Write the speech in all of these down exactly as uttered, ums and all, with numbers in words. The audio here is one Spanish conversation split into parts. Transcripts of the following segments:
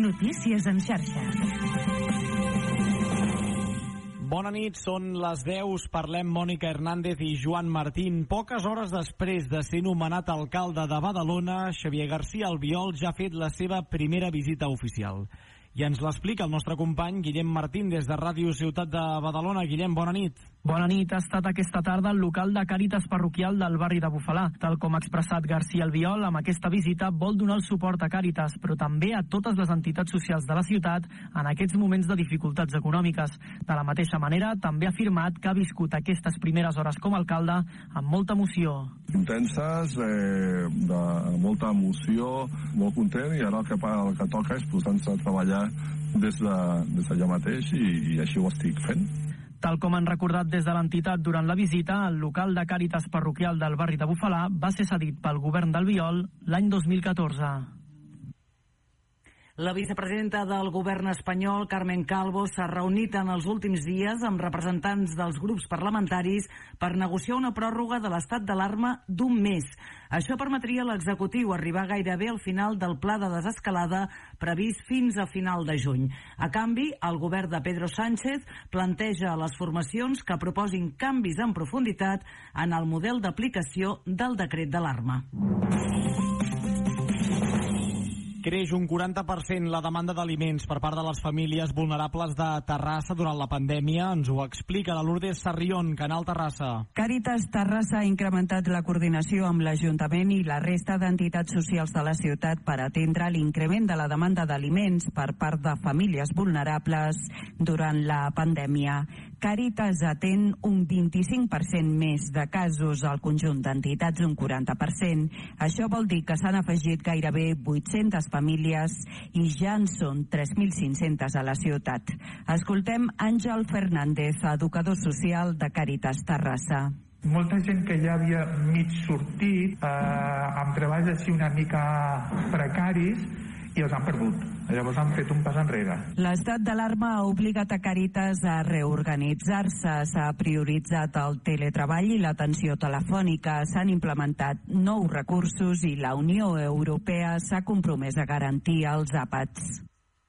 Notícies en xarxa. Bona nit, són les deu, us parlem Mònica Hernández i Joan Martín. Poques hores després de ser nomenat alcalde de Badalona, Xavier García Albiol ja ha fet la seva primera visita oficial. I ens l'explica el nostre company Guillem Martín des de Ràdio Ciutat de Badalona. Guillem, bona nit. Bona nit. Ha estat aquesta tarda al local de Càritas Parroquial del barri de Bufalà. Tal com ha expressat García Albiol, amb aquesta visita vol donar el suport a Càritas, però també a totes les entitats socials de la ciutat en aquests moments de dificultats econòmiques. De la mateixa manera, també ha afirmat que ha viscut aquestes primeres hores com a alcalde amb molta emoció. Intenses, eh, de molta emoció, molt content, i ara el que, el que toca és posar-nos a treballar des de, des d'allà mateix, i, i així ho estic fent. Tal com han recordat des de l'entitat durant la visita, el local de Càritas Parroquial del barri de Bufalà va ser cedit pel govern d'Albiol l'any dos mil catorze. La vicepresidenta del govern espanyol, Carmen Calvo, s'ha reunit en els últims dies amb representants dels grups parlamentaris per negociar una pròrroga de l'estat d'alarma d'un mes. Això permetria a l'executiu arribar gairebé al final del pla de desescalada previst fins a final de juny. A canvi, el govern de Pedro Sánchez planteja a les formacions que proposin canvis en profunditat en el model d'aplicació del decret d'alarma. Creix un quaranta per cent la demanda d'aliments per part de les famílies vulnerables de Terrassa durant la pandèmia. Ens ho explica la Lourdes Sarrión, Canal Terrassa. Càritas Terrassa ha incrementat la coordinació amb l'Ajuntament i la resta d'entitats socials de la ciutat per atendre l'increment de la demanda d'aliments per part de famílies vulnerables durant la pandèmia. Càritas atén un vint-i-cinc per cent més de casos al conjunt d'entitats, un quaranta per cent. Això vol dir que s'han afegit gairebé vuit-centes famílies i ja en són tres mil cinc-centes a la ciutat. Escoltem Àngel Fernández, educador social de Càritas Terrassa. Molta gent que ja havia mig sortit eh, amb treballs així una mica precaris i els han perdut. Llavors han fet un pas enrere. L'estat d'alarma ha obligat a Càritas a reorganitzar-se. S'ha prioritzat el teletreball i l'atenció telefònica. S'han implementat nous recursos i la Unió Europea s'ha compromès a garantir els àpats.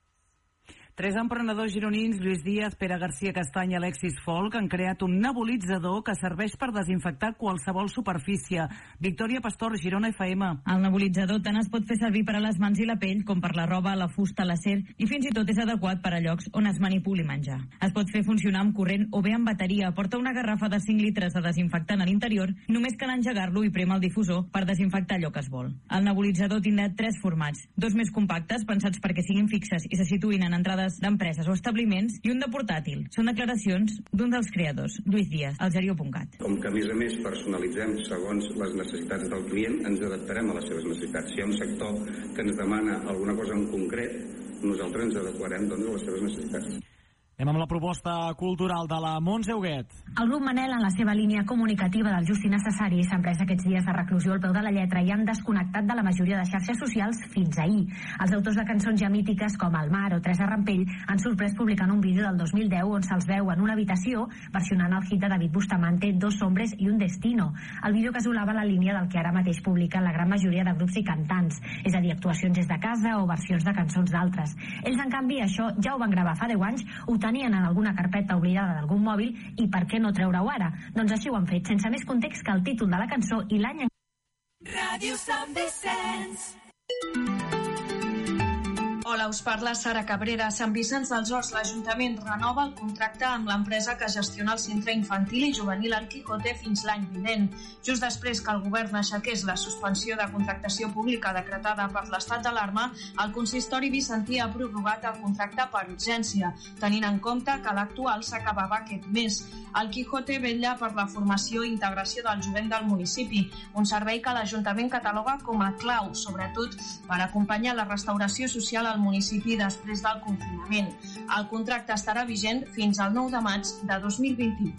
Tres emprenedors gironins, Lluís Díaz, Pere García Castany i Alexis Folk, han creat un nebulitzador que serveix per desinfectar qualsevol superfície. Victòria Pastor, Girona F M. El nebulitzador tant es pot fer servir per a les mans i la pell com per la roba, la fusta, l'acer, i fins i tot és adequat per a llocs on es manipuli menjar. Es pot fer funcionar amb corrent o bé amb bateria. Porta una garrafa de cinc litres de desinfectant a l'interior, només cal engegar-lo i prémer el difusor per desinfectar allò que es vol. El nebulitzador tindrà tres formats, dos més compactes, pensats perquè siguin fixes i se situïn en entrades d'empreses o establiments, i un de portàtil. Són declaracions d'un dels creadors, Lluís Díaz, al Zerió punt cat. Com que a més a més personalitzem segons les necessitats del client, ens adaptarem a les seves necessitats. Si hi ha un sector que ens demana alguna cosa en concret, nosaltres ens adequarem doncs, a les seves necessitats. Anem amb la proposta cultural de la Montse Huguet. El grup Manel, en la seva línia comunicativa del just i necessari, s'ha emprès aquests dies de reclusió al peu de la lletra i han desconnectat de la majoria de xarxes socials fins ahir. Els autors de cançons ja mítiques com El Mar o Teresa Rampell han sorprès publicant un vídeo del dos mil deu on se'ls veu en una habitació versionant el hit de David Bustamante, Dos hombres y un destino. El vídeo casolava la línia del que ara mateix publiquen la gran majoria de grups i cantants, és a dir, actuacions des de casa o versions de cançons d'altres. Ells, en canvi, això ja ho van gravar fa deu anys, ho tenien en alguna carpeta oblidada d'algun mòbil i per què no treure-ho ara? Doncs així ho han fet, sense més context que el títol de la cançó i l'any en... Ràdio Sant Vicenç. Hola, us parla Sara Cabrera. Sant Vicenç dels Horts, l'Ajuntament renova el contracte amb l'empresa que gestiona el centre infantil i juvenil El Quijote fins l'any vinent. Just després que el govern aixequés la suspensió de contractació pública decretada per l'estat d'alarma, el consistori vicentí ha prorrogat el contracte per urgència, tenint en compte que l'actual s'acabava aquest mes. El Quijote vetlla per la formació i integració del jovent del municipi, un servei que l'Ajuntament cataloga com a clau, sobretot per acompanyar la restauració social al municipi després del confinament. El contracte estarà vigent fins al nou de maig de dos mil vint-i-u.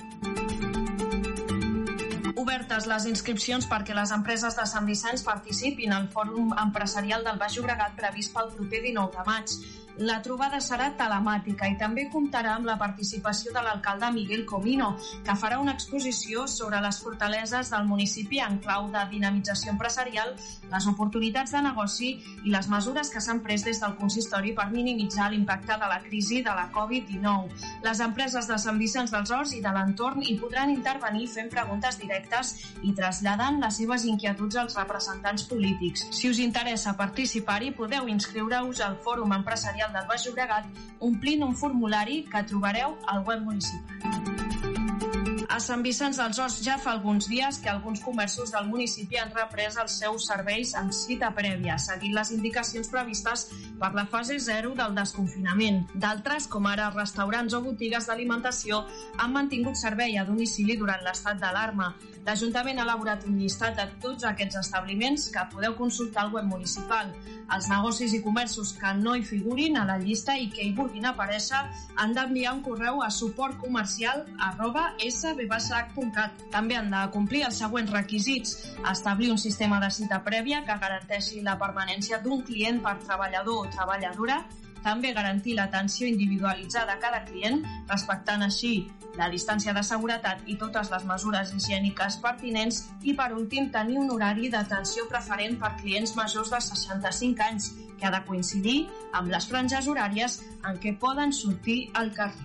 Obertes les inscripcions perquè les empreses de Sant Vicenç participin al Fòrum Empresarial del Baix Llobregat previst pel proper dinou de maig. La trobada serà telemàtica i també comptarà amb la participació de l'alcalde Miguel Comino, que farà una exposició sobre les fortaleses del municipi en clau de dinamització empresarial, les oportunitats de negoci i les mesures que s'han pres des del consistori per minimitzar l'impacte de la crisi de la covid dinou. Les empreses de Sant Vicenç dels Horts i de l'entorn hi podran intervenir fent preguntes directes i traslladant les seves inquietuds als representants polítics. Si us interessa participar-hi, podeu inscriure-us al Fòrum Empresarial del Baix Llobregat omplint un formulari que trobareu al web municipal. A Sant Vicenç dels Horts ja fa alguns dies que alguns comerços del municipi han reprès els seus serveis amb cita prèvia, seguint les indicacions previstes per la fase zero del desconfinament. D'altres, com ara restaurants o botigues d'alimentació, han mantingut servei a domicili durant l'estat d'alarma. L'Ajuntament ha elaborat un llistat de tots aquests establiments que podeu consultar al web municipal. Els negocis i comerços que no hi figurin a la llista i que hi vulguin aparèixer han d'enviar un correu a suportcomercial arroba s b baix h punt cat. També han de complir els següents requisits: establir un sistema de cita prèvia que garanteixi la permanència d'un client per treballador o treballadora, també garantir l'atenció individualitzada a cada client, respectant així la distància de seguretat i totes les mesures higièniques pertinents, i per últim tenir un horari d'atenció preferent per clients majors de seixanta-cinc anys, que ha de coincidir amb les franges horàries en què poden sortir al carrer.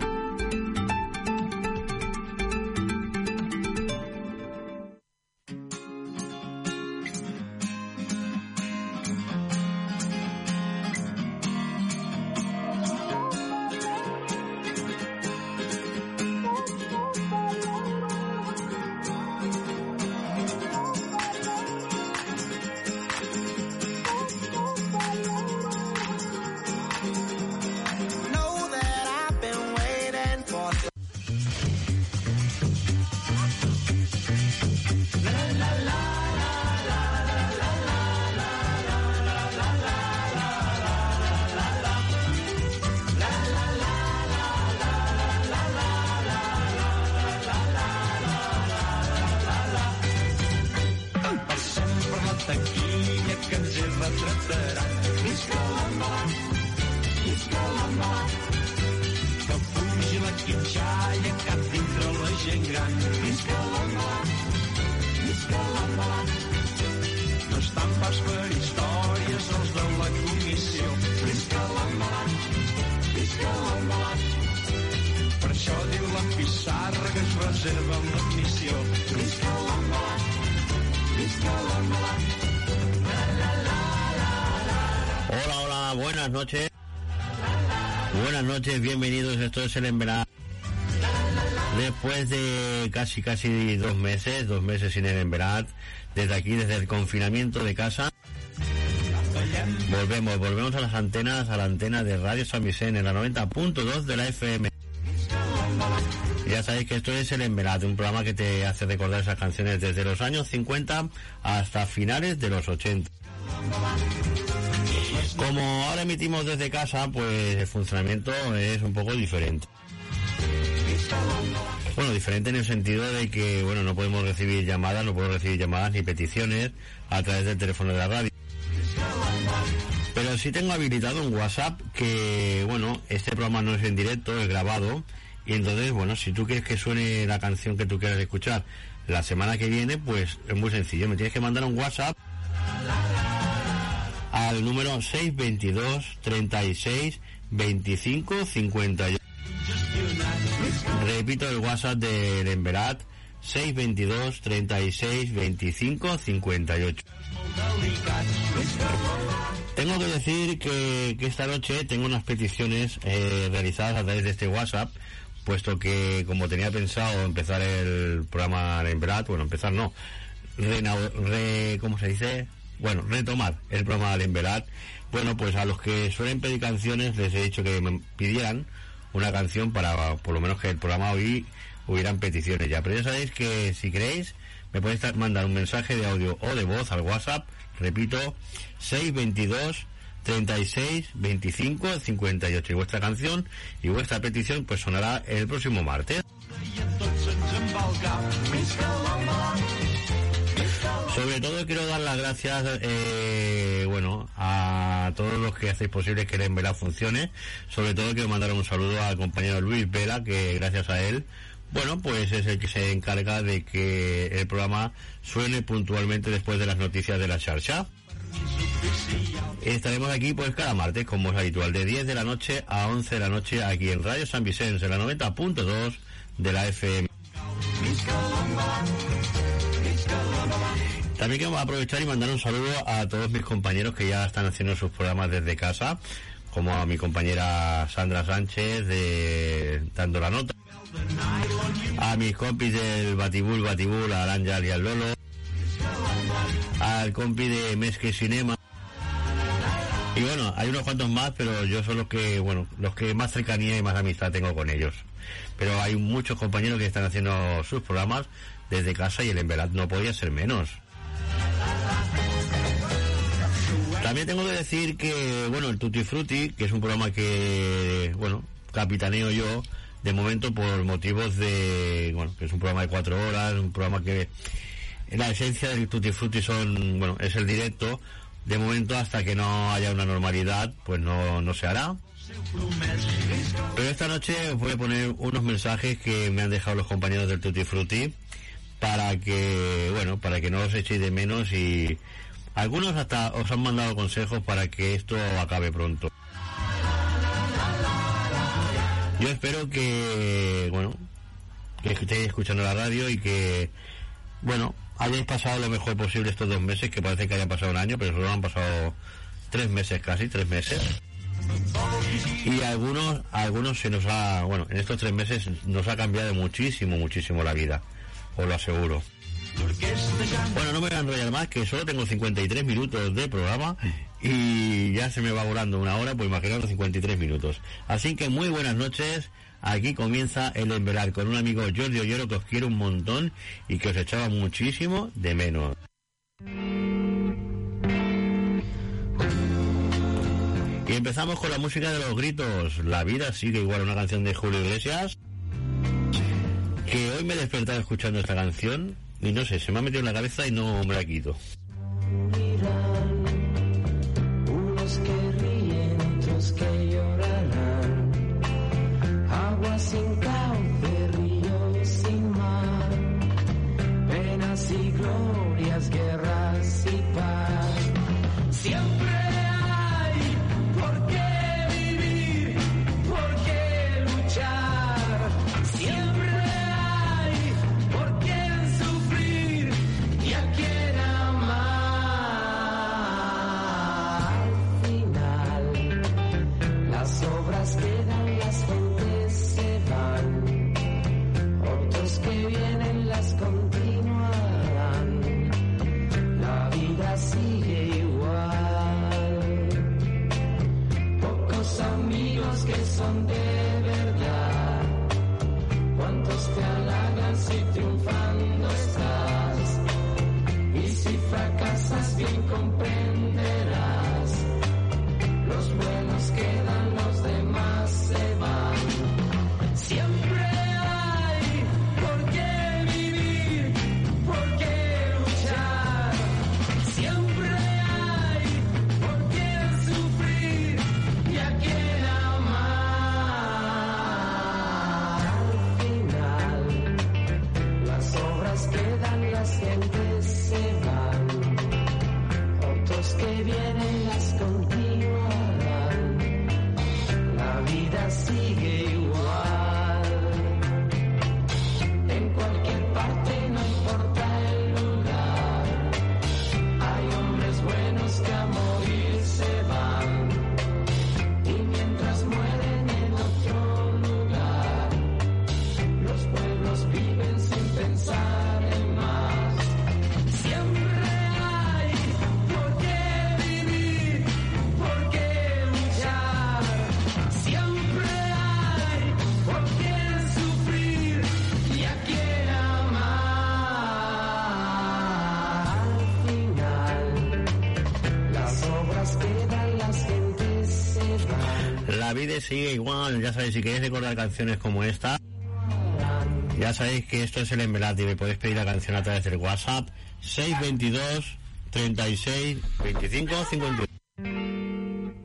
Buenas noches. Buenas noches, bienvenidos. Esto es el Enverad. Después de casi casi dos meses, dos meses sin el Enverad, desde aquí, desde el confinamiento de casa, volvemos, volvemos a las antenas, a la antena de Radio San Vicente, en la noventa punto dos de la F M. Ya sabéis que esto es el Enverad, un programa que te hace recordar esas canciones desde los años cincuenta hasta finales de los ochenta. Como ahora emitimos desde casa, pues el funcionamiento es un poco diferente. Bueno, diferente en el sentido de que, bueno, no podemos recibir llamadas, no podemos recibir llamadas ni peticiones a través del teléfono de la radio. Pero sí tengo habilitado un WhatsApp que, bueno, este programa no es en directo, es grabado. Y entonces, bueno, si tú quieres que suene la canción que tú quieras escuchar la semana que viene, pues es muy sencillo. Me tienes que mandar un WhatsApp al número seis veintidós, treinta y seis, veinticinco, cincuenta y ocho. Repito el WhatsApp del Enverad, seis veintidós, treinta y seis, veinticinco, cincuenta y ocho. Tengo que decir que, que esta noche tengo unas peticiones eh, realizadas a través de este WhatsApp, puesto que como tenía pensado empezar el programa del Enverad, bueno, empezar no, re, re, ¿cómo se dice? Bueno, retomar el programa del Enverad. Bueno, pues a los que suelen pedir canciones les he dicho que me pidieran una canción para, por lo menos, que el programa hoy hubieran peticiones ya. Pero ya sabéis que si queréis me podéis mandar un mensaje de audio o de voz al WhatsApp, repito, seis veintidós, treinta y seis, veinticinco, cincuenta y ocho. Y vuestra canción y vuestra petición pues sonará el próximo martes. Sobre todo quiero dar las gracias, eh, bueno, a todos los que hacéis posible que el Envelad funcione. Sobre todo quiero mandar un saludo al compañero Luis Vela, que gracias a él, bueno, pues es el que se encarga de que el programa suene puntualmente después de las noticias de la Xarxa. Estaremos aquí pues cada martes, como es habitual, de diez de la noche a once de la noche, aquí en Radio San Vicente, en la noventa punto dos de la F M. También quiero aprovechar y mandar un saludo a todos mis compañeros que ya están haciendo sus programas desde casa, como a mi compañera Sandra Sánchez de Dando la Nota, a mis compis del Batibul Batibul, a Aranja y al Lolo, al compi de Mesque Cinema, y bueno, hay unos cuantos más, pero yo soy los que, bueno, los que más cercanía y más amistad tengo con ellos. Pero hay muchos compañeros que están haciendo sus programas desde casa y el Envelad no podía ser menos. También tengo que decir que, bueno, el Tutti Frutti, que es un programa que, bueno, capitaneo yo, de momento por motivos de, bueno, que es un programa de cuatro horas, un programa que la esencia del Tutti Frutti son, bueno, es el directo. De momento, hasta que no haya una normalidad, pues no, no se hará. Pero esta noche os voy a poner unos mensajes que me han dejado los compañeros del Tutti Frutti para que, bueno, para que no os echéis de menos, y algunos hasta os han mandado consejos para que esto acabe pronto. Yo espero que, bueno, que estéis escuchando la radio y que, bueno, hayáis pasado lo mejor posible estos dos meses, que parece que hayan pasado un año, pero solo han pasado tres meses casi, tres meses. Y a algunos, a algunos se nos ha, bueno, en estos tres meses nos ha cambiado muchísimo, muchísimo la vida, os lo aseguro. Bueno, no me voy a enrollar más, que solo tengo cincuenta y tres minutos de programa y ya se me va volando una hora, pues imaginaos cincuenta y tres minutos. Así que muy buenas noches. Aquí comienza el Envelad con un amigo Jordi Ollero, que os quiero un montón y que os echaba muchísimo de menos. Y empezamos con la música de los gritos. La vida sigue igual, una canción de Julio Iglesias, que hoy me he despertado escuchando esta canción y no sé, se me ha metido en la cabeza y no me la quito. Unos que ríen, otros que llorarán. Agua sin cauce, río sin mar. Penas y glorias, guerras y paz. Siempre hay por qué vivir, por qué luchar. Siempre hay por quién sufrir y a quién amar. Al final, las obras quedan, las gentes se van, otros que vienen las continuarán. La vida sigue igual. Pocos amigos que son de verdad. Cuántos te halagan si triunfando estás. Y si fracasas bien comprenderás. Los buenos quedan, los demás se van. Siempre hay por qué vivir, por qué luchar. Siempre hay por quién sufrir y a quién amar. Al final, las obras quedan, las gentes se van. Otros que vienen las continuarán. La vida sigue igual. En cualquier parte, no importa el lugar. Hay hombres buenos que a morir se van. Y mientras mueren en otro lugar, los pueblos viven sin pensar en más. Siempre hay por qué vivir, por qué luchar. Siempre hay por quién sufrir y a quién amar. Al final, las obras quedan, las gentes se van. La vida sigue igual. Ya sabéis, si queréis recordar canciones como esta, ya sabéis que esto es el Envelad y me podéis pedir la canción a través del WhatsApp seis veintidós treinta y seis veinticinco cincuenta y uno.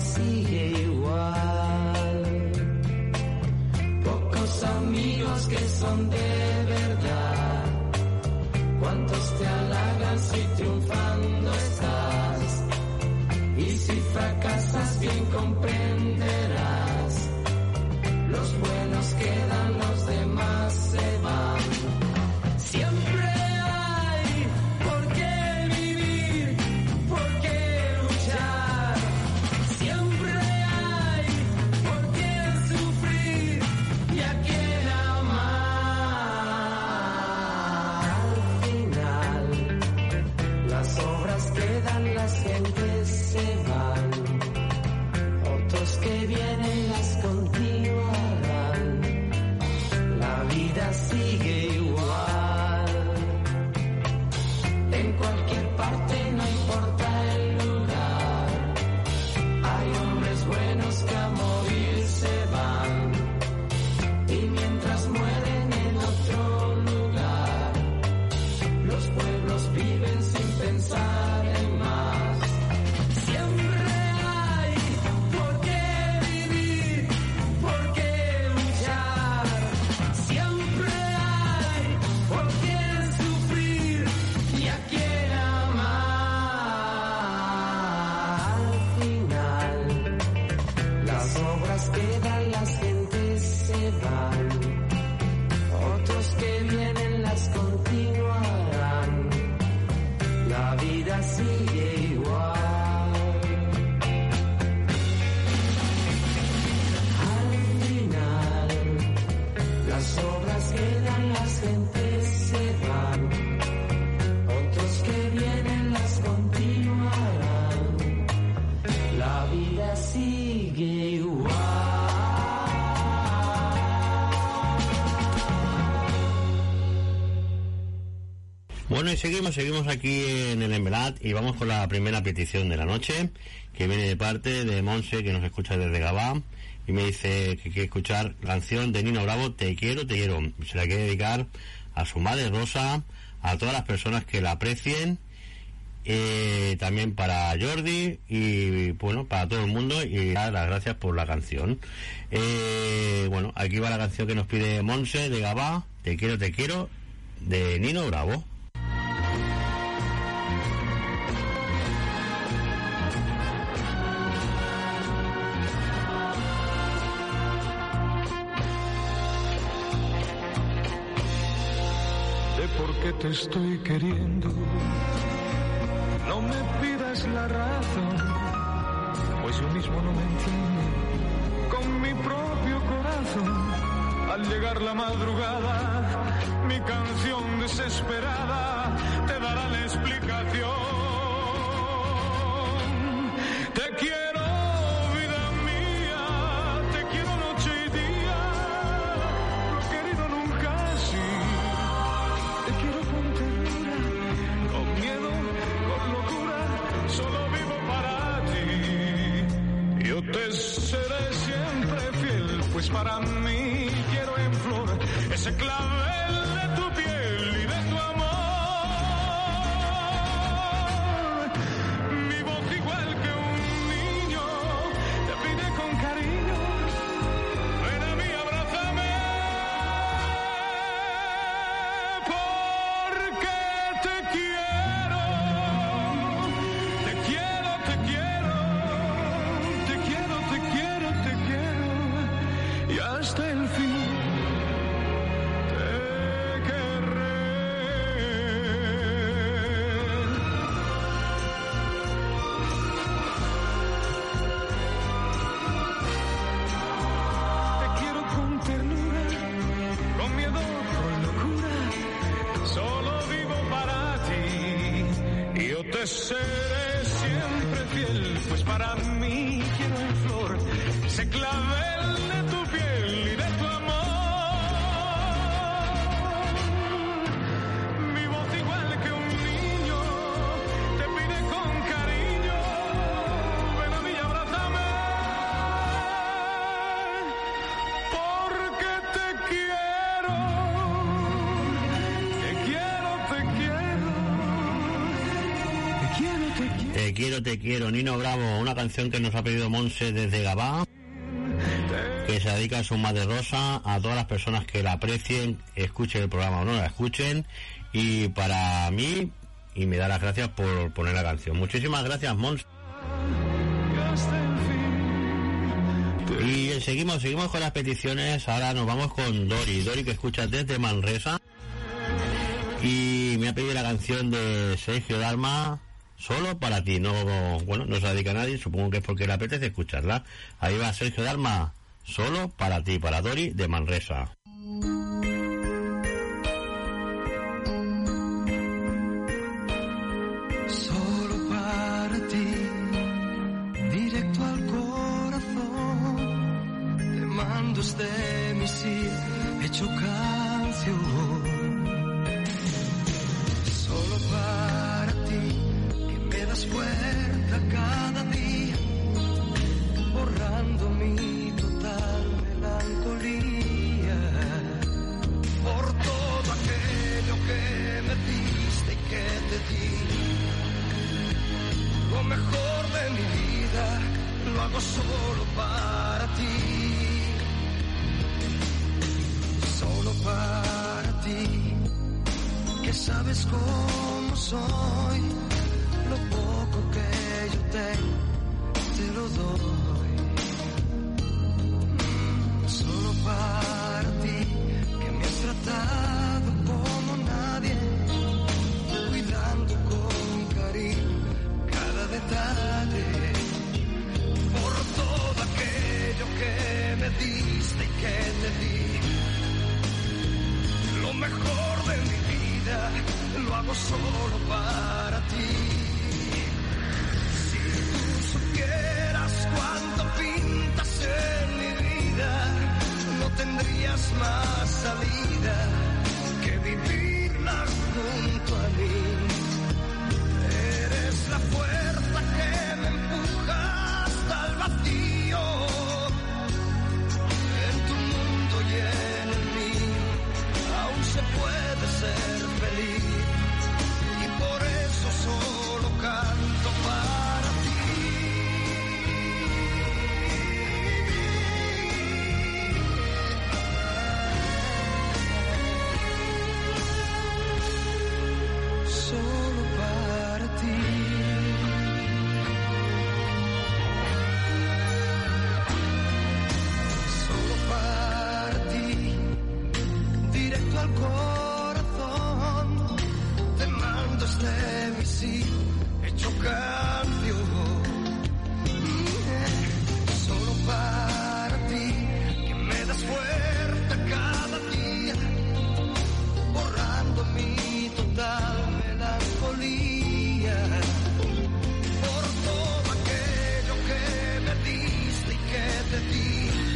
sigue igual. Pocos amigos que son de verdad. Cuántos te halagan si triunfando estás. Y si fracasas bien comprenderás. Los buenos quedan, los demás se van. Siempre hay por qué vivir, por qué luchar. Siempre hay por qué sufrir y a quién amar. Al final, las obras quedan, las gentes se van. Otros que vienen las continuarán. La vida sigue igual. En cualquier parte, no importa el lugar. Hay hombres buenos que a morir se van. Y mientras mueren en otro lugar, los pueblos viven sin pensar en más. Siempre hay por qué vivir, por qué luchar. Siempre hay por qué sufrir y a quién amar. Al final, las obras quedan, las gentes se van. Otros que vienen las continuarán. La vida sigue igual. Al final, las obras quedan, las gentes se van. Otros que vienen las continuarán. La vida sigue igual. Bueno, y seguimos, seguimos aquí en el Embelat y vamos con la primera petición de la noche, que viene de parte de Monse, que nos escucha desde Gabá, y me dice que quiere escuchar la canción de Nino Bravo, Te quiero, te quiero. Se la quiere dedicar a su madre Rosa, a todas las personas que la aprecien, eh, también para Jordi y, bueno, para todo el mundo, y dar las gracias por la canción. Eh, bueno, aquí va la canción que nos pide Monse de Gabá, Te quiero, te quiero, de Nino Bravo. De por qué te estoy queriendo, no me pidas la razón, pues yo mismo no me entiendo con mi propio corazón. Al llegar la madrugada, mi canción desesperada te dará la explicación. Te quiero, vida mía, te quiero noche y día, no he querido nunca así. Te quiero con ternura, con miedo, con locura, solo vivo para ti. Yo te seré siempre fiel, pues para mí quiero en flor ese clavel de tu piel y de tu amor. Mi voz igual que un niño te pide con cariño, ven a mí, abrázame, porque te quiero, te quiero, te quiero, te quiero, te quiero, te quiero, y hasta el fin. Te seré siempre fiel, pues para mí quiero en flor ese clavel de tu piel y de tu amor. Mi voz igual que un niño te pide con cariño, ven a mí y abrázame, porque te quiero, te quiero, te quiero. Te quiero, Yo te quiero, Nino Bravo, una canción que nos ha pedido Monse desde Gabá, que se dedica a su madre Rosa, a todas las personas que la aprecien, escuchen el programa o no la escuchen, y para mí, y me da las gracias por poner la canción. Muchísimas gracias, Monse. Y seguimos, seguimos con las peticiones. Ahora nos vamos con Dori, Dori que escucha desde Manresa, y me ha pedido la canción de Sergio Dalma, Solo para ti. No, bueno, no se la dedica a nadie, supongo que es porque le apetece escucharla. Ahí va Sergio Dalma, Solo para ti, para Dori de Manresa. Solo para ti, directo al corazón, te mando este misil hecho canción. Solo para ti, que me das fuerza cada día, borrando mi total melancolía. Por todo aquello que me diste y que te di, lo mejor de mi vida lo hago solo para ti. Solo para ti, que sabes cómo soy, lo poco que yo tengo te lo doy. Mm, solo para ti, que me has tratado como nadie, cuidando con cariño cada detalle. Por todo aquello que me diste y que te di, lo mejor de mi vida lo hago solo para ti. Si tú supieras cuánto pintas en mi vida, no tendrías más salida que vivirla junto a mí. Eres la fuerza que me empuja hasta el vacío, en tu mundo y en el mío aún se puede ser feliz, y por eso solo canto para ti. Solo para ti. Solo para ti, directo al corazón, te mando este misil hecho canción. Solo para ti, que me das fuerza cada día, borrando mi total melancolía. Por todo aquello que me diste y que te di,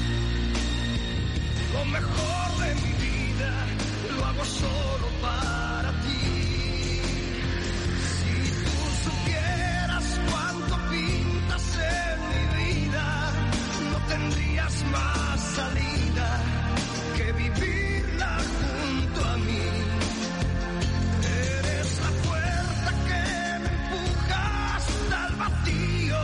lo mejor de mi vida lo hago solo para ti. Si tú supieras cuánto pintas en mi vida, no tendrías más salida que vivirla junto a mí. Eres la fuerza que me empuja hasta el vacío,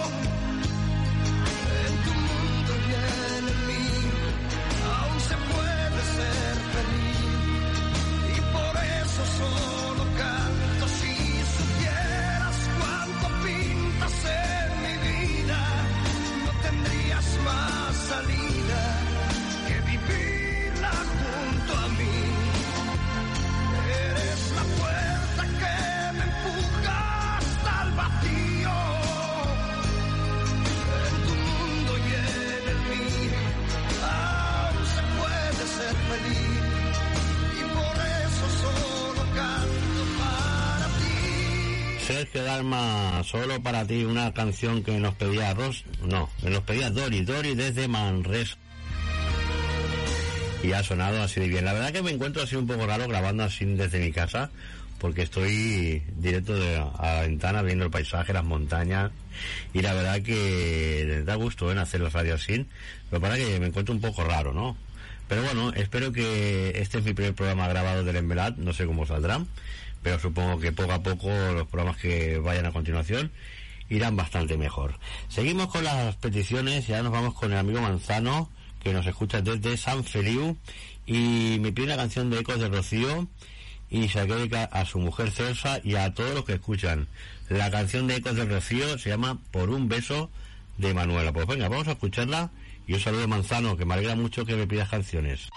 en tu mundo y en el mío aún se puede ser feliz, y por eso solo canto. Si supieras cuánto pintas en mi vida, no tendrías más salida que vivirla junto a mí. Eres la fuerza que me empuja hasta el vacío, en tu mundo y en el mío aún se puede ser feliz, y por eso solo canto para ti. Sergio Dalma, Solo para ti, una canción que nos pedía Ros, no, que nos pedía Dori, Dori desde Manresa. Y ha sonado así de bien. La verdad que me encuentro así un poco raro grabando así desde mi casa, porque estoy directo de, a la ventana viendo el paisaje, las montañas, y la verdad que da gusto, ¿eh?, hacer la radio así. Lo que pasa es que me encuentro un poco raro, ¿no? Pero bueno, espero que este es mi primer programa grabado del Envelat, no sé cómo saldrán, pero supongo que poco a poco los programas que vayan a continuación irán bastante mejor. Seguimos con las peticiones, ya nos vamos con el amigo Manzano, que nos escucha desde San Feliu, y me pide una canción de Ecos de Rocío, y se la dedica a su mujer Celsa y a todos los que escuchan. La canción de Ecos de Rocío se llama Por un beso de Manuela. Pues venga, vamos a escucharla, y un saludo, Manzano, que me alegra mucho que me pidas canciones.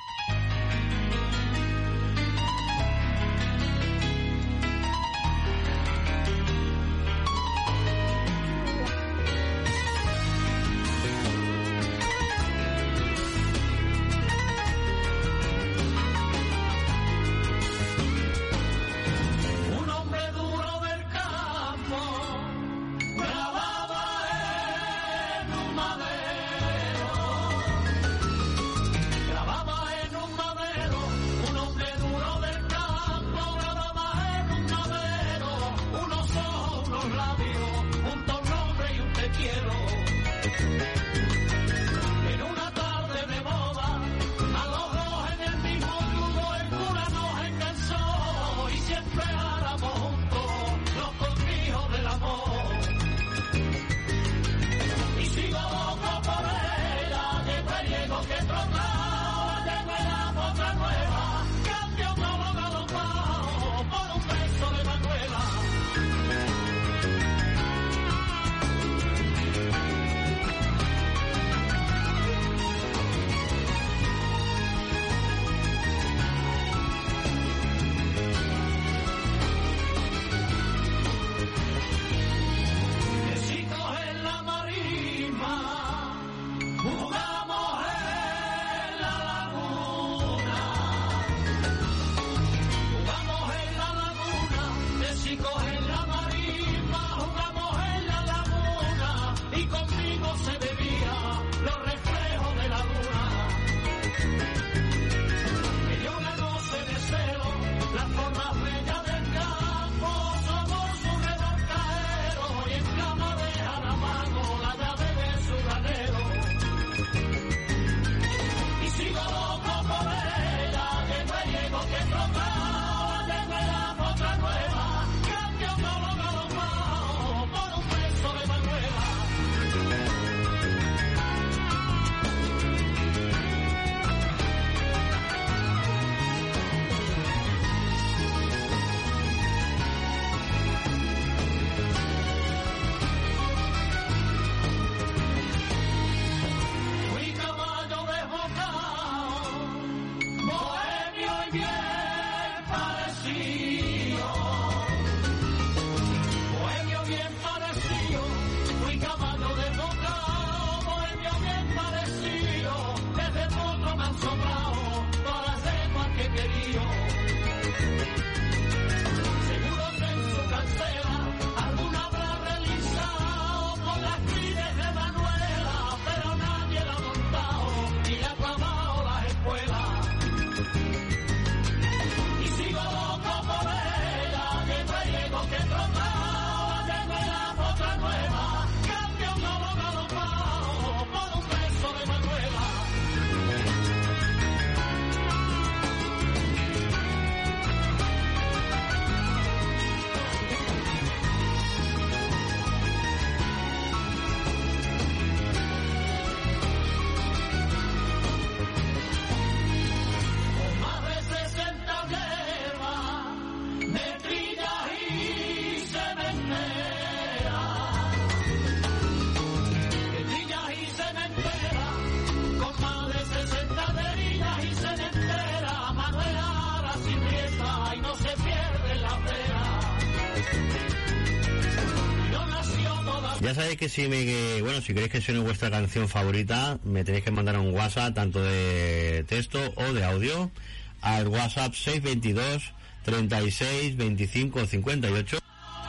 Ya sabéis que si me, bueno, si queréis que suene vuestra canción favorita, me tenéis que mandar un WhatsApp, tanto de texto o de audio, al WhatsApp seis veintidós, treinta y seis, veinticinco, cincuenta y ocho.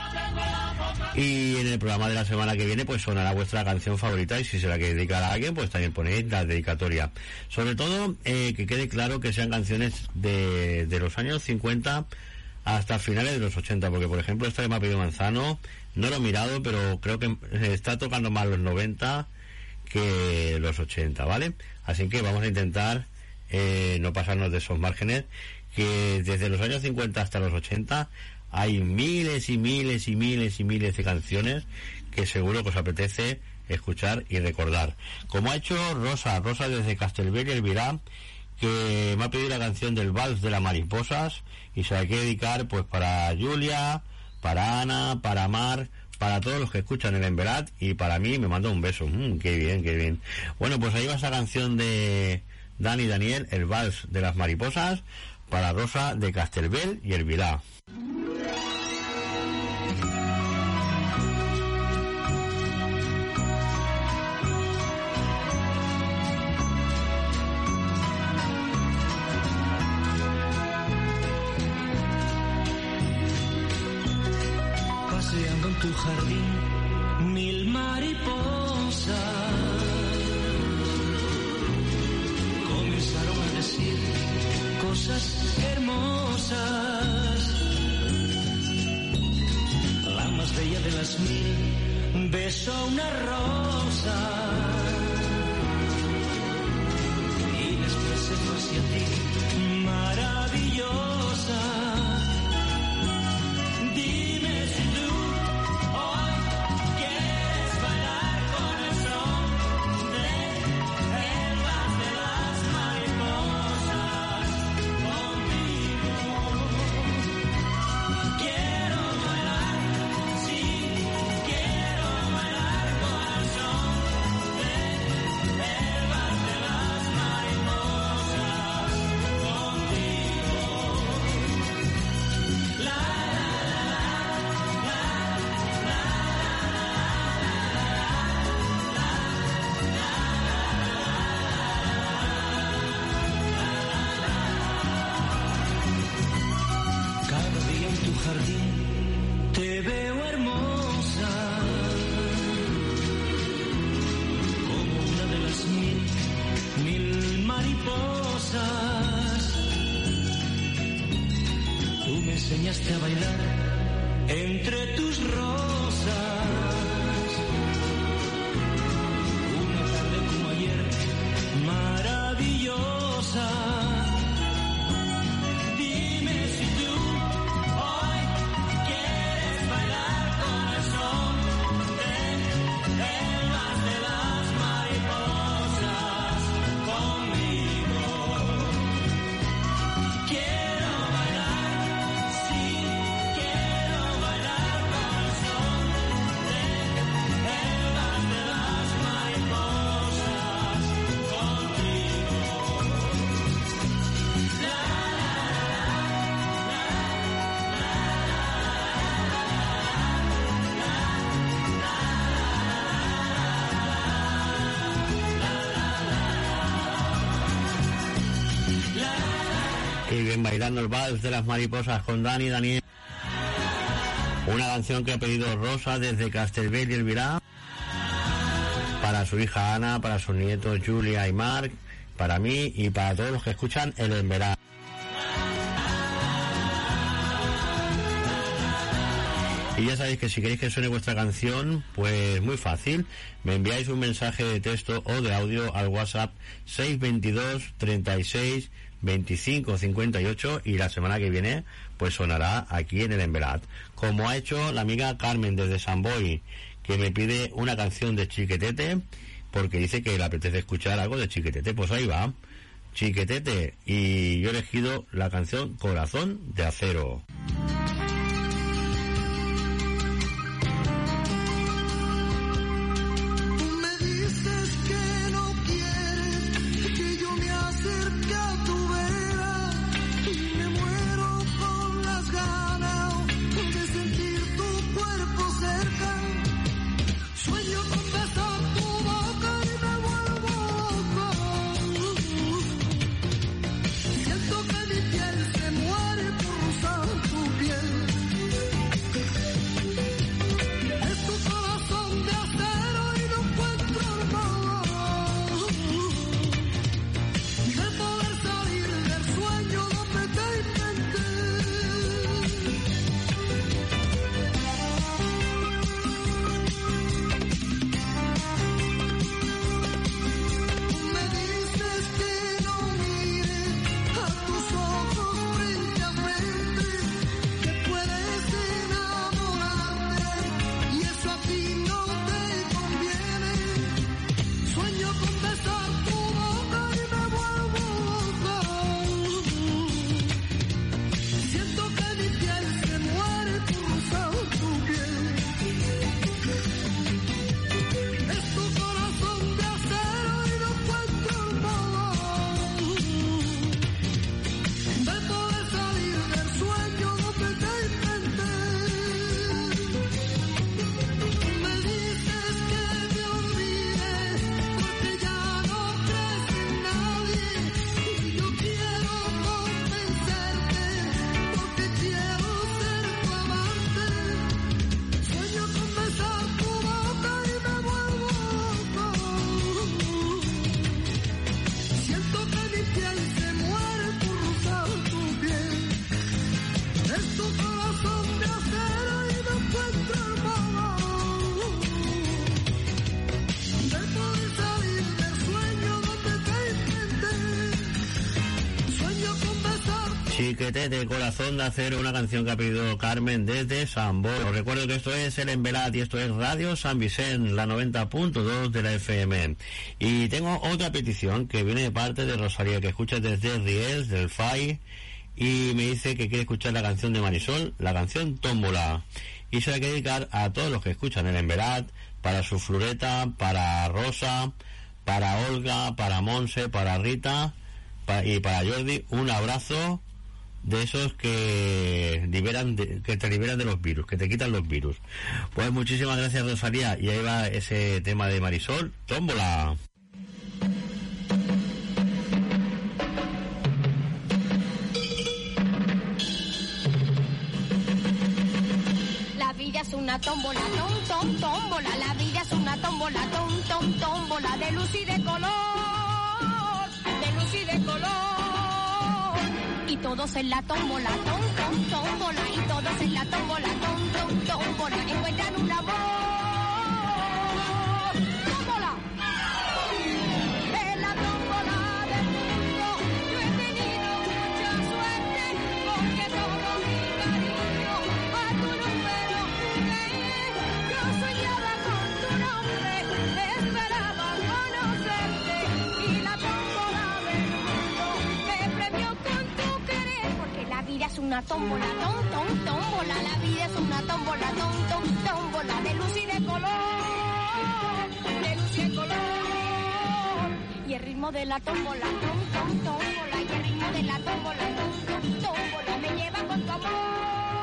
Y en el programa de la semana que viene pues sonará vuestra canción favorita, y si se la queréis dedicar a alguien pues también ponéis la dedicatoria. Sobre todo eh, que quede claro que sean canciones de, de los años cincuenta hasta finales de los ochenta, porque por ejemplo esta que me ha pedido Manzano, no lo he mirado, pero creo que está tocando más los noventa que los ochenta, ¿vale? Así que vamos a intentar eh, no pasarnos de esos márgenes, que desde los años cincuenta hasta los ochenta hay miles y miles y miles y miles de canciones que seguro que os apetece escuchar y recordar. Como ha hecho Rosa, Rosa desde Castelbell y Elvirá, que me ha pedido la canción del Vals de las Mariposas y se la quiere dedicar pues para Julia, para Ana, para Mar, para todos los que escuchan el Emberat y para mí me manda un beso. Mm, qué bien, qué bien. Bueno, pues ahí va esa canción de Dani Daniel, el Vals de las Mariposas, para Rosa de Castelbell y Elvirá. Paseando en tu jardín, mil mariposas comenzaron a decir cosas hermosas. La más bella de las mil besó una rosa y después se fue hacia ti, maravillosa. Dime si tú hoy quieres bailar con el son del vals de las mariposas conmigo. Quiero bailar, sí, quiero bailar con el son del vals de las mariposas contigo. La jardín te veo hermosa como una de las mil, mil mariposas. Tú me enseñaste a bailar entre tus rosas. Una tarde como ayer, maravillosa. Dime si tú y bien, bailando el Vals de las Mariposas con Dani Daniel. Una canción que ha pedido Rosa desde Castelbell y Elvirá para su hija Ana, para sus nietos Julia y Marc, para mí y para todos los que escuchan el Emberá. Y ya sabéis que si queréis que suene vuestra canción, pues muy fácil, me enviáis un mensaje de texto o de audio al WhatsApp seis veintidós treinta y seis veinticinco cincuenta y ocho y la semana que viene pues sonará aquí en el Emberat, como ha hecho la amiga Carmen desde San Boi, que me pide una canción de Chiquetete porque dice que le apetece escuchar algo de Chiquetete. Pues ahí va, Chiquetete, y yo he elegido la canción Corazón de Acero. Siento que mi piel se muere por rozar tu Chiquete de corazón de acero, una canción que ha pedido Carmen desde San Boi. Os recuerdo que esto es el Envelat y esto es Radio San Vicente, la noventa punto dos de la F M. Y tengo otra petición que viene de parte de Rosalía, que escucha desde Riels, del F A I, y me dice que quiere escuchar la canción de Marisol, la canción Tómbola. Y se la quiere dedicar a todos los que escuchan el Envelat, para su Floreta, para Rosa, para Olga, para Monse, para Rita pa- y para Jordi. Un abrazo de esos que liberan de, que te liberan de los virus, que te quitan los virus. Pues muchísimas gracias, Rosalía, y ahí va ese tema de Marisol, Tómbola. La vida es una tómbola, tom, tom, tómbola. La vida es una tómbola, tom, tom, tómbola. De luz y de color, de luz y de color. Y todos en la tómbola, tom, tom, tómbola. Y todos en la tómbola, tom, tom, tómbola. Encuentran un amor. ¡Tómbola! En la tómbola del mundo yo he tenido mucha suerte, porque todo mi cariño a tu número jugué. Yo soñaba con tu nombre, esperaba conocerte, y la tómbola del mundo me premió con tu querer, porque la vida es una tómbola, tom, tom, tómbola. La vida es una tómbola, tom, tom, tómbola. De luz y de color, de luz y de color. Y el ritmo de la tómbola, tom, tom, tómbola. Y el ritmo de la tómbola, tom, tom, tómbola. Me lleva con tu amor.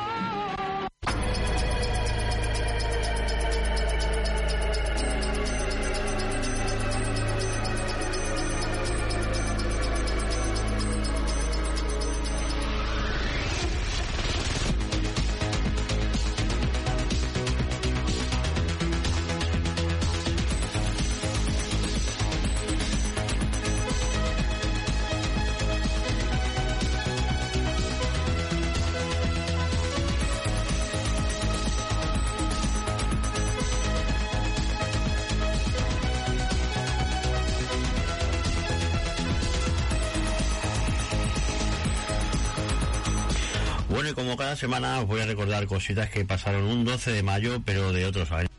Bueno, y como cada semana os voy a recordar cositas que pasaron un doce de mayo, pero de otros años.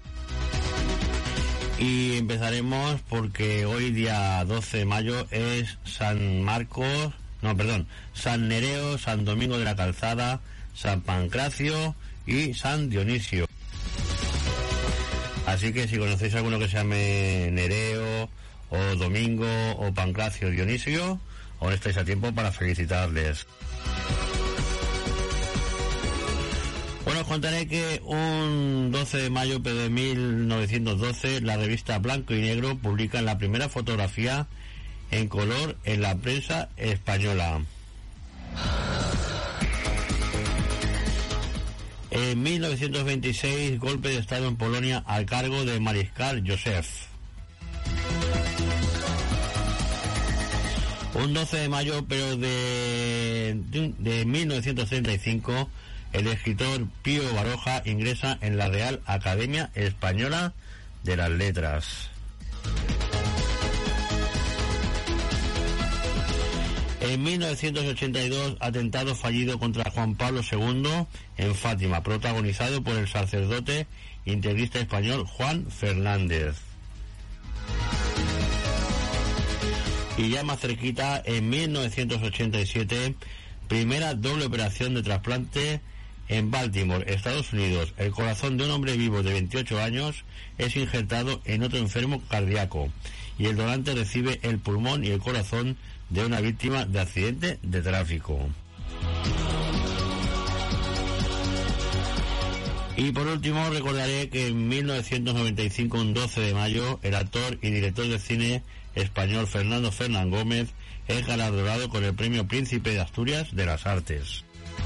Y empezaremos porque hoy, día doce de mayo, es San Marcos, no, perdón, San Nereo, San Domingo de la Calzada, San Pancracio y San Dionisio. Así que si conocéis a alguno que se llame Nereo, o Domingo, o Pancracio, o Dionisio, ahora estáis a tiempo para felicitarles. Bueno, os contaré que un doce de mayo pero de mil novecientos doce, la revista Blanco y Negro publica la primera fotografía en color en la prensa española. En mil novecientos veintiséis, golpe de estado en Polonia al cargo de Mariscal Józef. Un doce de mayo pero de, de, de mil novecientos treinta y cinco, el escritor Pío Baroja ingresa en la Real Academia Española de las Letras. En mil novecientos ochenta y dos, atentado fallido contra Juan Pablo segundo en Fátima, protagonizado por el sacerdote integrista español Juan Fernández. Y ya más cerquita, en mil novecientos ochenta y siete, primera doble operación de trasplante en Baltimore, Estados Unidos. El corazón de un hombre vivo de veintiocho años es injertado en otro enfermo cardíaco y el donante recibe el pulmón y el corazón de una víctima de accidente de tráfico. Y por último recordaré que en mil novecientos noventa y cinco, un doce de mayo, el actor y director de cine español Fernando Fernán Gómez es galardonado con el Premio Príncipe de Asturias de las Artes.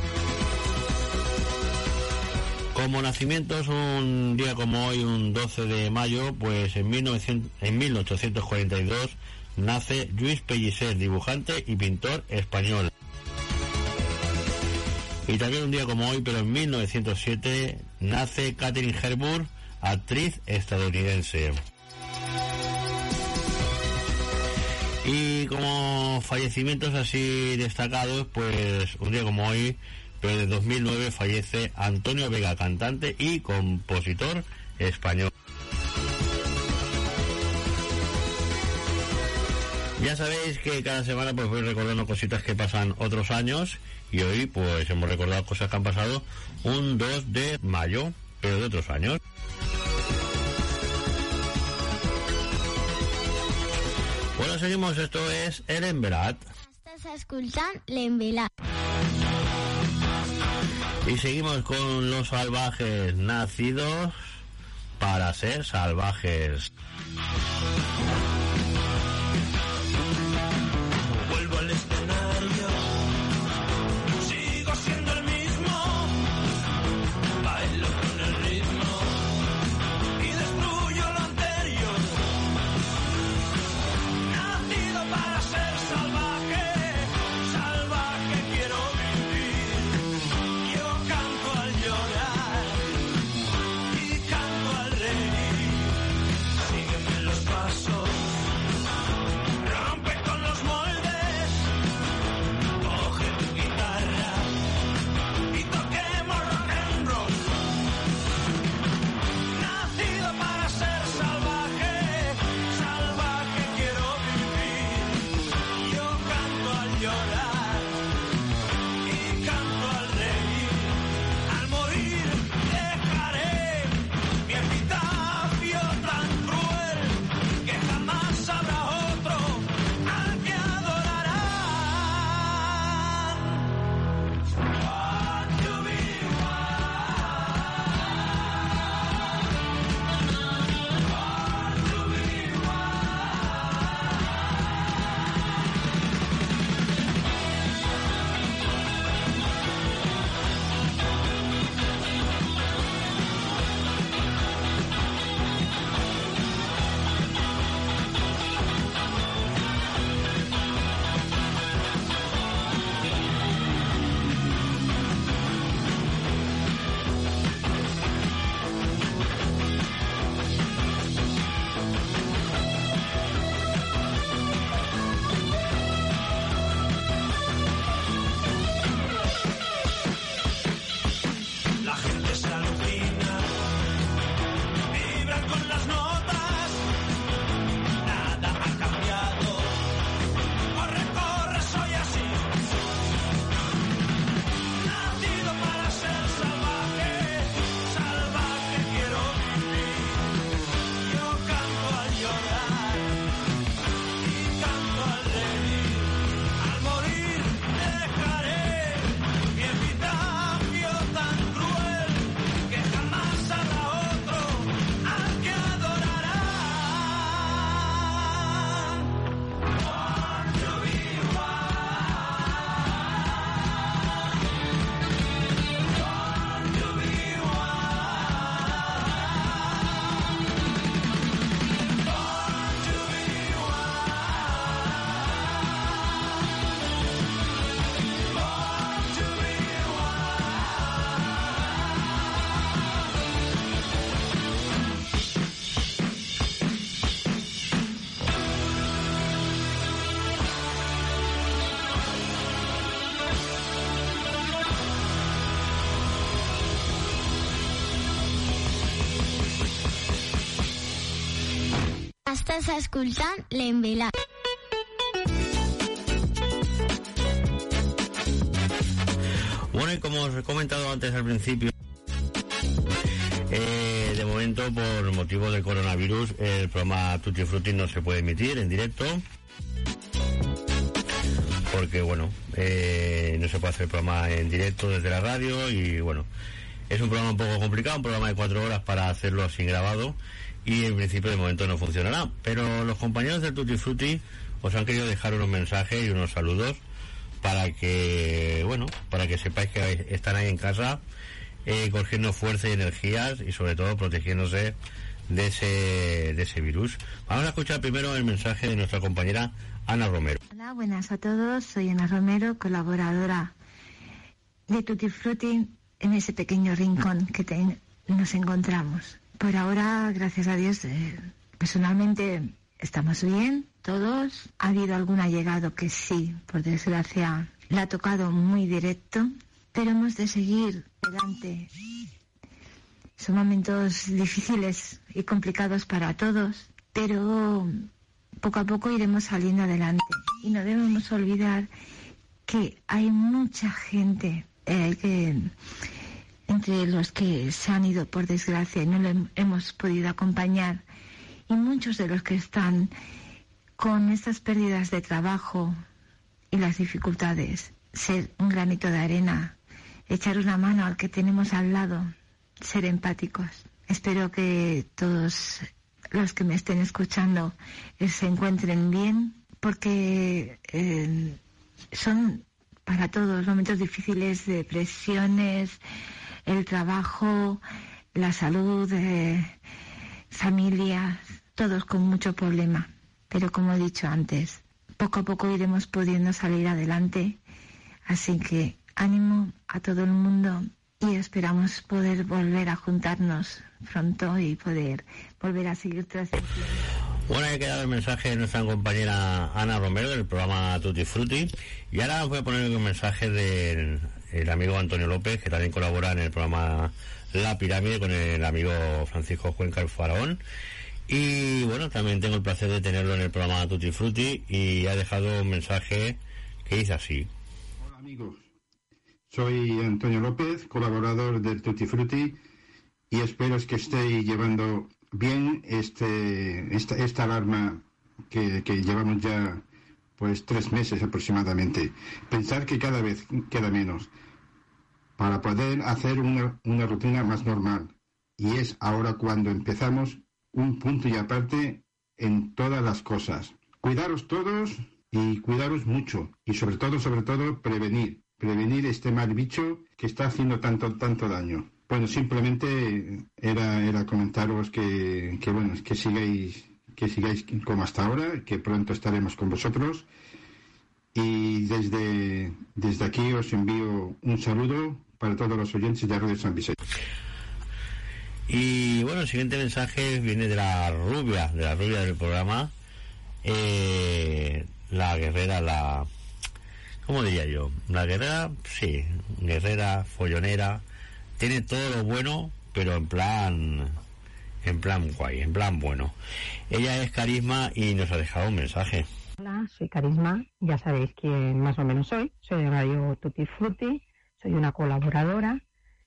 Como nacimientos, un día como hoy, un doce de mayo, pues en, mil novecientos, en mil ochocientos cuarenta y dos nace Lluís Pellicer, dibujante y pintor español. Y también un día como hoy, pero en mil novecientos siete, nace Katharine Hepburn, actriz estadounidense. Y Y como fallecimientos así destacados, pues un día como hoy, pero de dos mil nueve, fallece Antonio Vega, cantante y compositor español. Ya sabéis que cada semana pues voy recordando cositas que pasan otros años, y hoy pues hemos recordado cosas que han pasado un dos de mayo, pero de otros años. Bueno, seguimos, esto es el Envelat. Estás escuchando l'Envelat. Y seguimos con los salvajes, nacidos para ser salvajes. Vuelvo al escenario, sigo siendo el mismo, bailo con el ritmo y destruyo lo anterior. Nacido para ser salvaje, salvaje quiero vivir. Yo canto al llorar y canto al reír. Sígueme los pasos, rompe con los moldes, coge tu guitarra y toquemos rock and roll. Nacido para ser salvaje, salvaje quiero vivir. Yo canto al llorar y canto al reír. Al morir dejaré mi epitafio tan cruel que jamás habrá otro al que adorarán. Born to be La gente se alucina, vibran con las notas, nada ha cambiado, corre, corre, soy así. Nacido para ser salvaje, salvaje quiero vivir. Yo canto al llorar y canto al reír. Al morir dejaré mi epitafio tan cruel que jamás habrá otro al que adorarán. Born to be Born to be Born to be Born to be Estàs escoltant l'Envelat. Bueno, y como os he comentado antes al principio, eh, de momento por motivo del coronavirus el programa Tutti Frutti no se puede emitir en directo, porque bueno, eh, no se puede hacer el programa en directo desde la radio, y bueno, es un programa un poco complicado, un programa de cuatro horas para hacerlo así grabado, y en principio de momento no funcionará. Pero los compañeros del Tutti Frutti os han querido dejar unos mensajes y unos saludos para que, bueno, para que sepáis que están ahí en casa, eh, cogiendo fuerza y energías, y sobre todo protegiéndose de ese, de ese virus. Vamos a escuchar primero el mensaje de nuestra compañera Ana Romero. Hola, buenas a todos. Soy Ana Romero, colaboradora de Tutti Frutti en ese pequeño rincón que te, nos encontramos. Por ahora, gracias a Dios, eh, personalmente estamos bien todos. Ha habido algún allegado que sí, por desgracia, le ha tocado muy directo, pero hemos de seguir adelante. Son momentos difíciles y complicados para todos, pero poco a poco iremos saliendo adelante. Y no debemos olvidar que hay mucha gente eh, que, entre los que se han ido por desgracia y no le hemos podido acompañar, y muchos de los que están con estas pérdidas de trabajo y las dificultades. Ser un granito de arena, echar una mano al que tenemos al lado, ser empáticos. Espero que todos los que me estén escuchando eh, se encuentren bien, porque eh, son para todos momentos difíciles, depresiones, el trabajo, la salud, eh, familias, todos con mucho problema. Pero como he dicho antes, poco a poco iremos pudiendo salir adelante, así que ánimo a todo el mundo y esperamos poder volver a juntarnos pronto y poder volver a seguir transmitiendo. Bueno, he quedado el mensaje de nuestra compañera Ana Romero del programa Tutti Frutti, y ahora os voy a poner un mensaje del el amigo Antonio López, que también colabora en el programa La Pirámide con el amigo Francisco Cuenca el Faraón. Y bueno, también tengo el placer de tenerlo en el programa Tutti Frutti, y ha dejado un mensaje que dice así. Hola amigos, soy Antonio López, colaborador del Tutti Frutti, y espero que estéis llevando bien este esta, esta alarma que, que llevamos ya pues tres meses aproximadamente. Pensar que cada vez queda menos para poder hacer una, una rutina más normal, y es ahora cuando empezamos un punto y aparte en todas las cosas. Cuidaros todos y cuidaros mucho, y sobre todo, sobre todo, prevenir, prevenir este mal bicho que está haciendo tanto, tanto daño. Bueno, simplemente era, era comentaros que, que bueno, que sigáis, que sigáis como hasta ahora, que pronto estaremos con vosotros, y desde, desde aquí os envío un saludo para todos los oyentes de Radio San Vicente. Y bueno, el siguiente mensaje viene de la rubia, de la rubia del programa, eh, la guerrera, la... ¿cómo diría yo? La guerrera, sí, guerrera, follonera, tiene todo lo bueno, pero en plan, en plan guay, en plan bueno. Ella es Carisma y nos ha dejado un mensaje. Hola, soy Carisma, ya sabéis quién más o menos soy, soy de Radio Tutti Frutti, soy una colaboradora.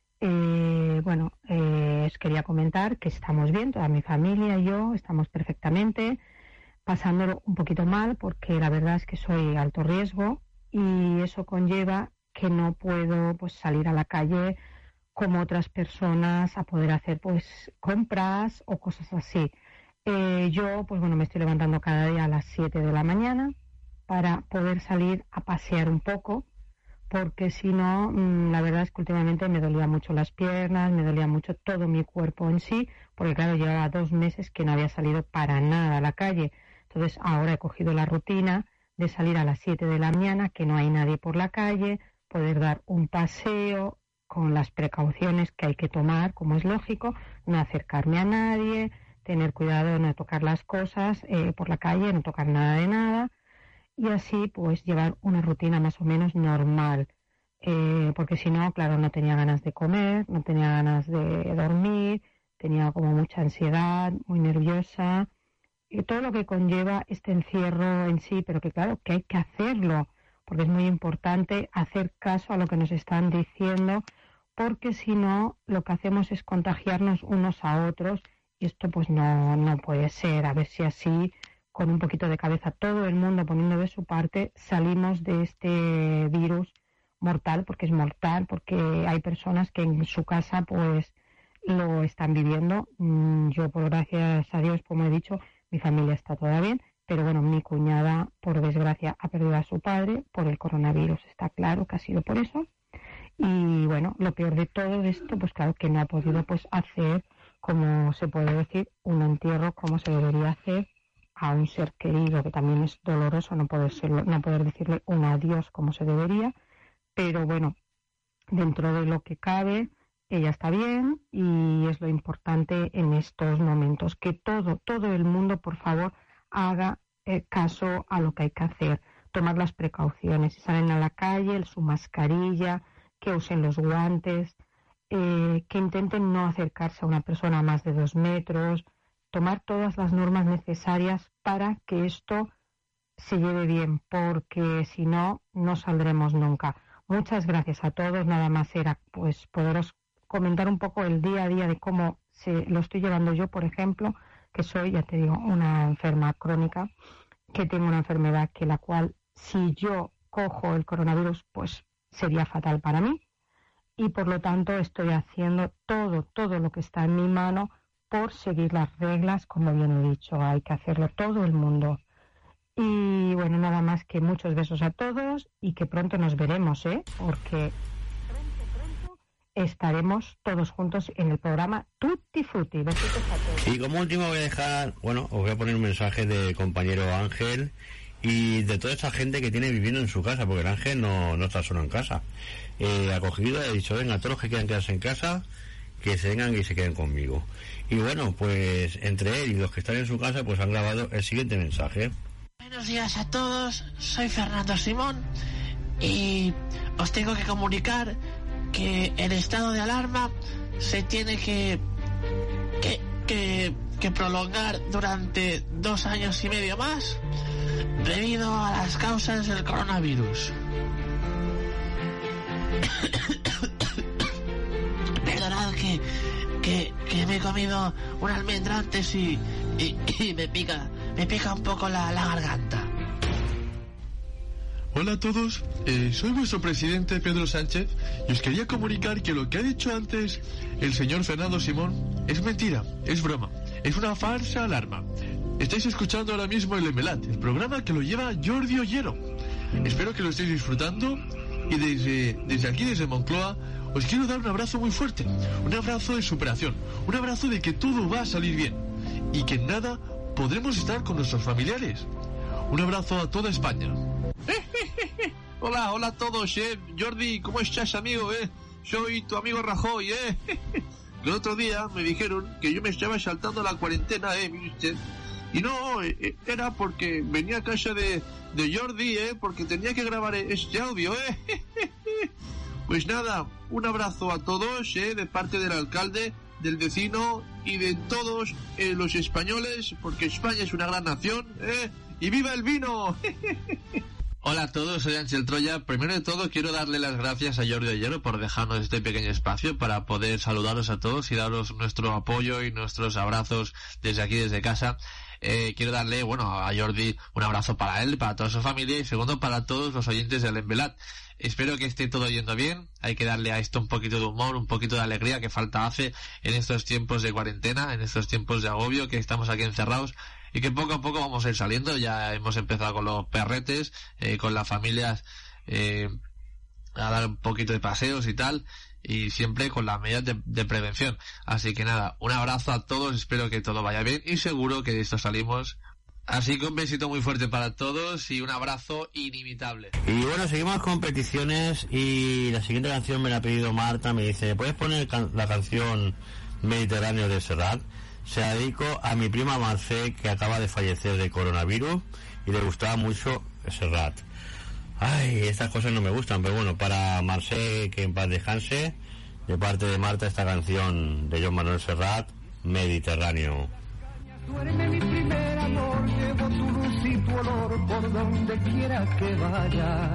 Eh, bueno, eh, os quería comentar que estamos bien, toda mi familia y yo estamos perfectamente, pasándolo un poquito mal porque la verdad es que soy alto riesgo y eso conlleva que no puedo pues salir a la calle como otras personas a poder hacer pues compras o cosas así. Eh, yo pues bueno me estoy levantando cada día a las siete de la mañana para poder salir a pasear un poco, porque si no, la verdad es que últimamente me dolía mucho las piernas, me dolía mucho todo mi cuerpo en sí, porque claro, llevaba dos meses que no había salido para nada a la calle. Entonces ahora he cogido la rutina de salir a las siete de la mañana, que no hay nadie por la calle, poder dar un paseo con las precauciones que hay que tomar, como es lógico, no acercarme a nadie, tener cuidado de no tocar las cosas eh, por la calle, no tocar nada de nada, y así pues llevar una rutina más o menos normal, eh, porque si no, claro, no tenía ganas de comer, no tenía ganas de dormir, tenía como mucha ansiedad, muy nerviosa, y todo lo que conlleva este encierro en sí, pero que claro, que hay que hacerlo, porque es muy importante hacer caso a lo que nos están diciendo, porque si no, lo que hacemos es contagiarnos unos a otros, y esto pues no, no puede ser. A ver si así, con un poquito de cabeza, todo el mundo poniendo de su parte, salimos de este virus mortal, porque es mortal, porque hay personas que en su casa pues lo están viviendo. Yo, por gracias a Dios, como he dicho, mi familia está toda bien, pero bueno, mi cuñada, por desgracia, ha perdido a su padre por el coronavirus, está claro que ha sido por eso. Y bueno, lo peor de todo esto, pues claro, que no ha podido pues hacer, como se puede decir, un entierro como se debería hacer a un ser querido, que también es doloroso no poder serlo, no poder decirle un adiós como se debería, pero bueno, dentro de lo que cabe, ella está bien y es lo importante en estos momentos, que todo, todo el mundo, por favor, haga eh, caso a lo que hay que hacer, tomar las precauciones. Si salen a la calle, su mascarilla, que usen los guantes, eh, que intenten no acercarse a una persona a más de dos metros, tomar todas las normas necesarias para que esto se lleve bien, porque si no, no saldremos nunca. Muchas gracias a todos. Nada más era pues poderos comentar un poco el día a día de cómo se lo estoy llevando yo, por ejemplo, que soy, ya te digo, una enferma crónica, que tengo una enfermedad que la cual, si yo cojo el coronavirus, pues sería fatal para mí. Y por lo tanto estoy haciendo todo, todo lo que está en mi mano por seguir las reglas, como bien he dicho, hay que hacerlo todo el mundo. Y bueno, nada más, que muchos besos a todos y que pronto nos veremos, ¿eh? Porque pronto, pronto estaremos todos juntos en el programa Tutti Frutti. Besitos a todos. Y como último voy a dejar, bueno, os voy a poner un mensaje de compañero Ángel y de toda esta gente que tiene viviendo en su casa, porque el Ángel no, no está solo en casa. Eh, acogido, he dicho, venga, todos los que quieran quedarse en casa, que se vengan y se queden conmigo. Y bueno, pues entre él y los que están en su casa, pues han grabado el siguiente mensaje. Buenos días a todos, soy Fernando Simón y os tengo que comunicar que el estado de alarma se tiene que, que, que, que prolongar durante dos años y medio más debido a las causas del coronavirus. Perdonad que, que, que me he comido un almendra antes y, y, y me pica... Me pica un poco la, la garganta. Hola a todos, eh, soy vuestro presidente Pedro Sánchez y os quería comunicar que lo que ha dicho antes el señor Fernando Simón es mentira, es broma, es una falsa alarma. Estáis escuchando ahora mismo el Emelat, el programa que lo lleva Jordi Ollero. Espero que lo estéis disfrutando y desde, desde aquí, desde Moncloa, os quiero dar un abrazo muy fuerte, un abrazo de superación, un abrazo de que todo va a salir bien y que nada podremos estar con nuestros familiares. Un abrazo a toda España. Hola, hola a todos, eh. Jordi, ¿cómo estás, amigo, eh? Soy tu amigo Rajoy, eh. El otro día me dijeron que yo me estaba saltando la cuarentena, eh, ¿viste? Y no, eh, era porque venía a casa de, de Jordi, eh, porque tenía que grabar este audio, eh. Pues nada, un abrazo a todos, eh, de parte del alcalde, del vecino y de todos eh, los españoles, porque España es una gran nación, ¿eh? ¡Y viva el vino! Hola a todos, soy Ángel Troya. Primero de todo quiero darle las gracias a Jordi Ollero por dejarnos este pequeño espacio para poder saludaros a todos y daros nuestro apoyo y nuestros abrazos desde aquí, desde casa. Eh, quiero darle, bueno, a Jordi un abrazo para él, para toda su familia y segundo para todos los oyentes del Embelat. Espero que esté todo yendo bien. Hay que darle a esto un poquito de humor, un poquito de alegría que falta hace en estos tiempos de cuarentena, en estos tiempos de agobio que estamos aquí encerrados y que poco a poco vamos a ir saliendo. Ya hemos empezado con los perretes, eh, con las familias eh, a dar un poquito de paseos y tal, y siempre con las medidas de, de prevención. Así que nada, un abrazo a todos, espero que todo vaya bien y seguro que de esto salimos. Así que un besito muy fuerte para todos y un abrazo inimitable. Y bueno, seguimos con peticiones y la siguiente canción me la ha pedido Marta, me dice, ¿puedes poner can- la canción Mediterráneo de Serrat? Se la dedico a mi prima Marcé, que acaba de fallecer de coronavirus y le gustaba mucho Serrat. Ay, estas cosas no me gustan, pero bueno, para Marcé, que en paz descanse, de parte de Marta, esta canción de Joan Manuel Serrat, Mediterráneo. Duerme mi primer amor, llevo tu luz y tu olor por donde quiera que vaya.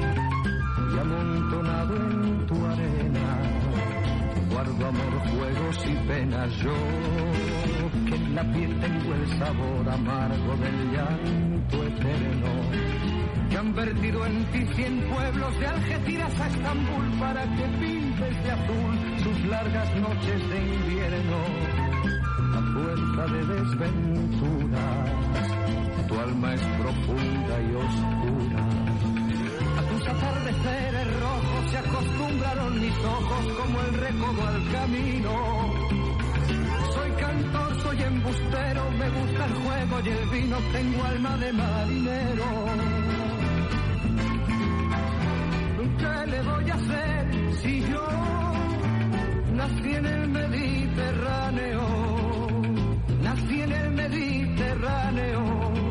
Y amontonado en tu arena, guardo amor, juegos y penas. Yo, que en la piel tengo el sabor amargo del llanto eterno, que han vertido en ti cien pueblos de Algeciras a Estambul para que pintes de azul sus largas noches de invierno. A fuerza de desventuras, tu alma es profunda y oscura. A tus atardeceres rojos se acostumbraron mis ojos como el recodo al camino. Soy cantor, soy embustero, me gusta el juego y el vino, tengo alma de marinero. ¿Qué le voy a hacer si yo nací en el Mediterráneo? Nací en el Mediterráneo.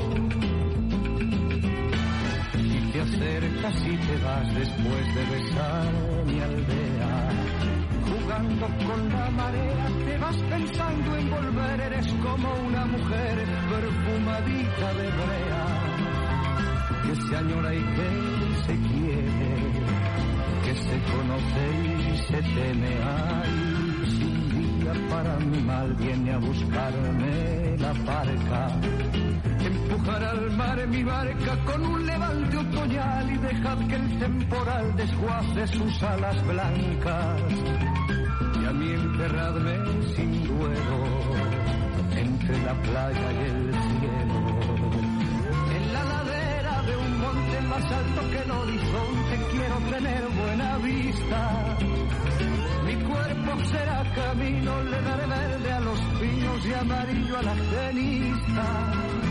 si te vas después de besar mi aldea. Jugando con la marea, te vas pensando en volver, eres como una mujer perfumadita de brea, que se añora y que se quiere, que se conoce y se teme. Ay, si un día para mi mal viene a buscarme la barca, empujar al mar mi barca con un levante otoñal y dejad que el temporal desguace sus alas blancas. Y a mí enterradme sin duelo entre la playa y el cielo, en la ladera de un monte más alto que el horizonte. Quiero tener buena vista, mi cuerpo será camino, le daré verde a los pinos y amarillo a la ceniza.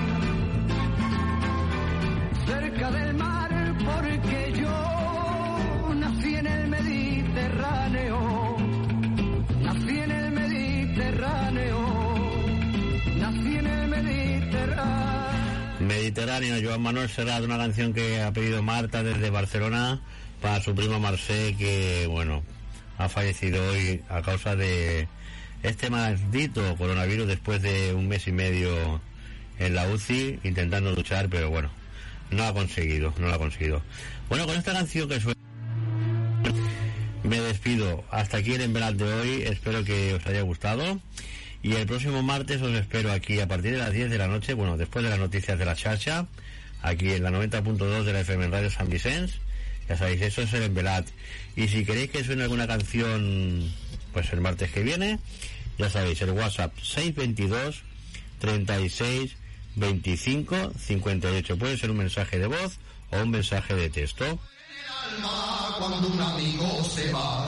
Cerca del mar, porque yo nací en el Mediterráneo, nací en el Mediterráneo, nací en el Mediterráneo. Mediterráneo, Joan Manuel Serrat, una canción que ha pedido Marta desde Barcelona para su prima Marcé, que bueno, ha fallecido hoy a causa de este maldito coronavirus después de un mes y medio en la U C I intentando luchar, pero bueno, no ha conseguido, no lo ha conseguido. Bueno, con esta canción que suena me despido. Hasta aquí el Envelat de hoy. Espero que os haya gustado. Y el próximo martes os espero aquí a partir de las diez de la noche, bueno, después de las noticias de la Xarxa, aquí en la noventa punto dos de la F M en Radio San Vicens. Ya sabéis, eso es el Envelat. Y si queréis que suene alguna canción, pues el martes que viene, ya sabéis, el WhatsApp seis veintidós treinta y seis veinticinco cincuenta y ocho. Puede ser un mensaje de voz o un mensaje de texto. Cuando un amigo se va,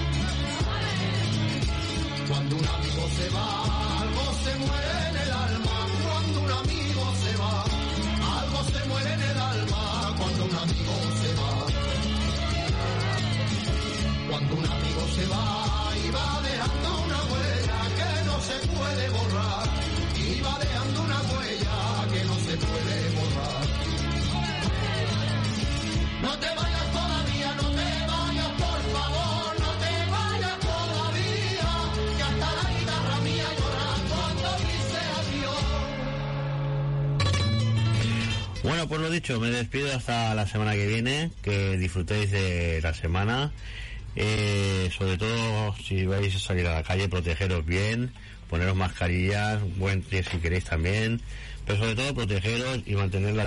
cuando un amigo se va, algo se muere en el alma. Cuando un amigo se va, algo se muere en el alma. Cuando un amigo se va, cuando un amigo se va y va dejando una huella que no se puede borrar, y va dejando una huella que no se puede borrar. No te vayas todavía, no te vayas, por favor, no te vayas todavía, que hasta la guitarra mía llora cuando dice adiós. Bueno, pues lo dicho, me despido hasta la semana que viene, que disfrutéis de la semana, eh, sobre todo si vais a salir a la calle, protegeros bien, poneros mascarillas, buen pie si queréis también, pero sobre todo protegeros y mantener las